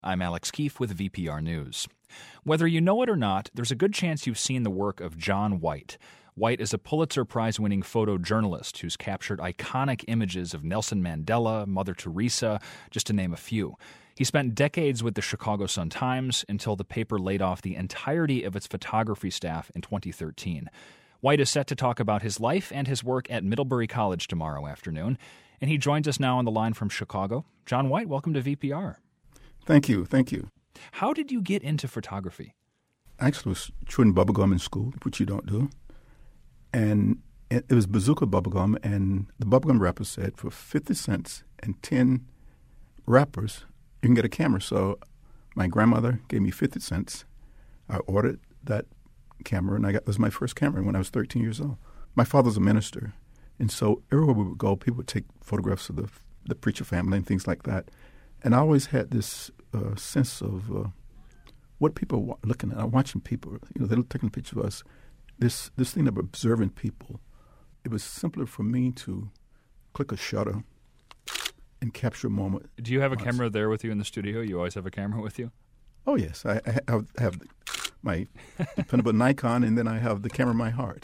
I'm Alex Keefe with VPR News. Whether you know it or not, there's a good chance you've seen the work of John White. White is a Pulitzer Prize-winning photojournalist who's captured iconic images of Nelson Mandela, Mother Teresa, just to name a few. He spent decades with the Chicago Sun-Times until the paper laid off the entirety of its photography staff in 2013. White is set to talk about his life and his work at Middlebury College tomorrow afternoon, and he joins us now on the line from Chicago. John White, welcome to VPR. Thank you. How did you get into photography? I actually was chewing bubblegum in school, which you don't do. And it was Bazooka bubblegum, and the bubblegum wrapper said for 50 cents and 10 wrappers, you can get a camera. So my grandmother gave me 50 cents. I ordered that camera, and it was my first camera when I was 13 years old. My father's a minister, and so everywhere we would go, people would take photographs of the preacher family and things like that. And I always had this sense of what people were looking at, watching people. They were taking pictures of us. This thing of observing people. It was simpler for me to click a shutter and capture a moment. Do you have a camera there with you in the studio? You always have a camera with you? Oh, yes. I have my dependable Nikon, and then I have the camera in my heart.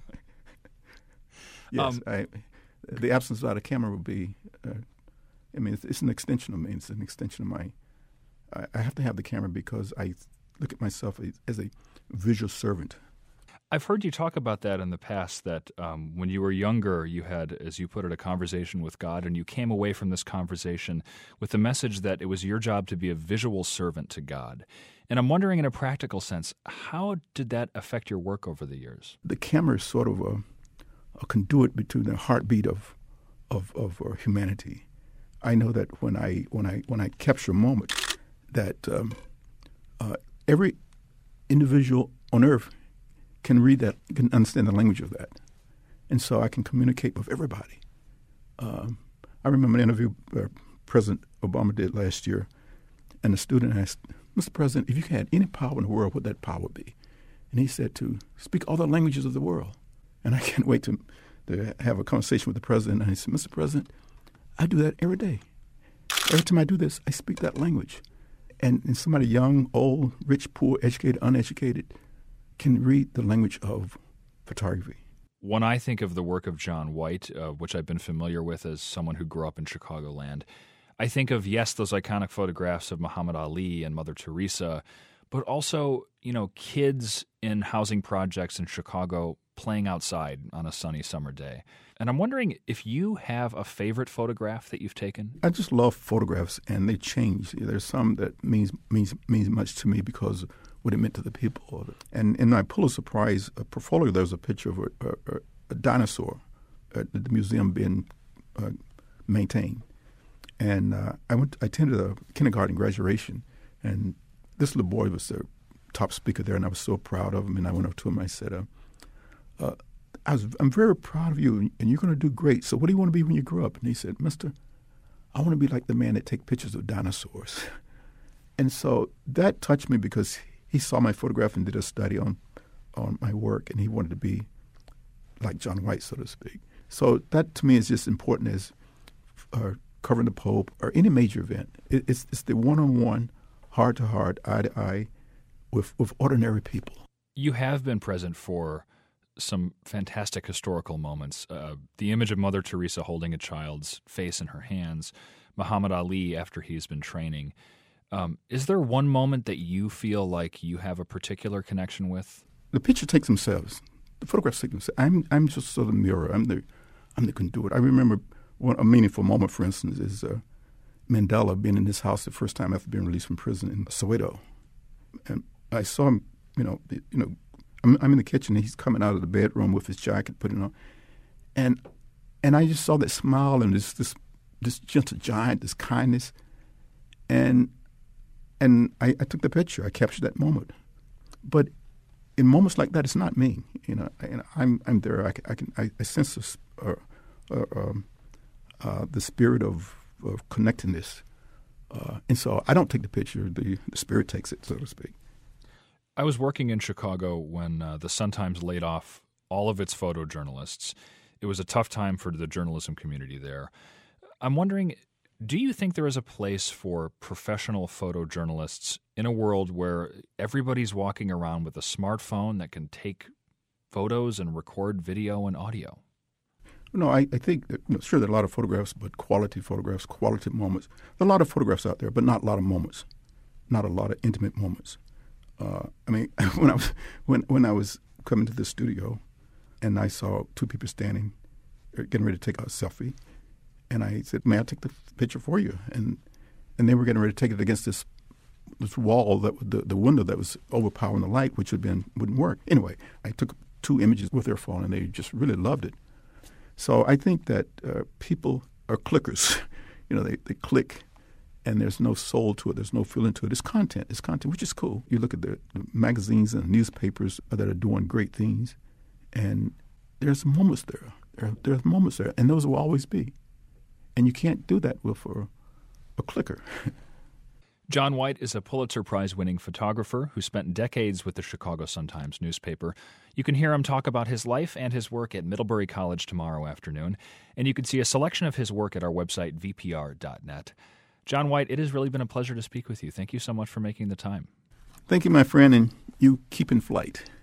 Yes. The absence without a camera would be, it's an extension of me. It's an extension of my, I have to have the camera because I look at myself as a visual servant. I've heard you talk about that in the past, that when you were younger, you had, as you put it, a conversation with God, and you came away from this conversation with the message that it was your job to be a visual servant to God. And I'm wondering, in a practical sense, how did that affect your work over the years? The camera is sort of a conduit between the heartbeat of humanity. I know that when I capture a moment, that every individual on earth can read that, can understand the language of that. And so I can communicate with everybody. I remember an interview President Obama did last year, and a student asked, Mr. President, if you had any power in the world, what would that power would be? And he said to speak all the languages of the world. And I can't wait to have a conversation with the president. And I said, Mr. President, I do that every day. Every time I do this, I speak that language. And somebody young, old, rich, poor, educated, uneducated can read the language of photography. When I think of the work of John White, which I've been familiar with as someone who grew up in Chicagoland, I think of, yes, those iconic photographs of Muhammad Ali and Mother Teresa, but also, kids in housing projects in Chicago playing outside on a sunny summer day. And I'm wondering if you have a favorite photograph that you've taken? I just love photographs, and they change. There's some that means much to me because what it meant to the people. And in my Pulitzer Prize portfolio, there's a picture of a dinosaur at the museum being maintained. And I attended a kindergarten graduation, and this little boy was the top speaker there, and I was so proud of him. And I went up to him and I said, I'm very proud of you, and you're going to do great. So what do you want to be when you grow up? And he said, Mister, I want to be like the man that takes pictures of dinosaurs. And so that touched me because he saw my photograph and did a study on my work, and he wanted to be like John White, so to speak. So that to me is just important as covering the Pope or any major event. It's the one-on-one, heart-to-heart, eye-to-eye with ordinary people. You have been present for some fantastic historical moments. The image of Mother Teresa holding a child's face in her hands, Muhammad Ali after he's been training. Is there one moment that you feel like you have a particular connection with? The picture takes themselves. The photographs take themselves. I'm just sort of the mirror. I'm the conduit. I remember a meaningful moment, for instance, is Mandela being in his house the first time after being released from prison in Soweto. And I saw him, I'm in the kitchen, and he's coming out of the bedroom with his jacket, putting it on. And I just saw that smile and this gentle giant, this kindness. And I took the picture. I captured that moment. But in moments like that, it's not me. I'm there. I sense the spirit of connectedness. And so I don't take the picture. The spirit takes it, so to speak. I was working in Chicago when the Sun-Times laid off all of its photojournalists. It was a tough time for the journalism community there. I'm wondering, Do you think there is a place for professional photojournalists in a world where everybody's walking around with a smartphone that can take photos and record video and audio? No, I think that, sure, there are a lot of photographs, but quality photographs, quality moments. There are a lot of photographs out there, but not a lot of moments, not a lot of intimate moments. When I was coming to the studio, and I saw two people standing, getting ready to take a selfie, and I said, "May I take the picture for you?" And they were getting ready to take it against this wall, the window that was overpowering the light, which wouldn't work. Anyway, I took 2 images with their phone, and they just really loved it. So I think that people are clickers. They click, and there's no soul to it. There's no feeling to it. It's content, which is cool. You look at the magazines and newspapers that are doing great things, and there's moments there. There's moments there, and those will always be. And you can't do that with a clicker. John White is a Pulitzer Prize-winning photographer who spent decades with the Chicago Sun-Times newspaper. You can hear him talk about his life and his work at Middlebury College tomorrow afternoon, and you can see a selection of his work at our website, vpr.net. John White, it has really been a pleasure to speak with you. Thank you so much for making the time. Thank you, my friend, and you keep in flight.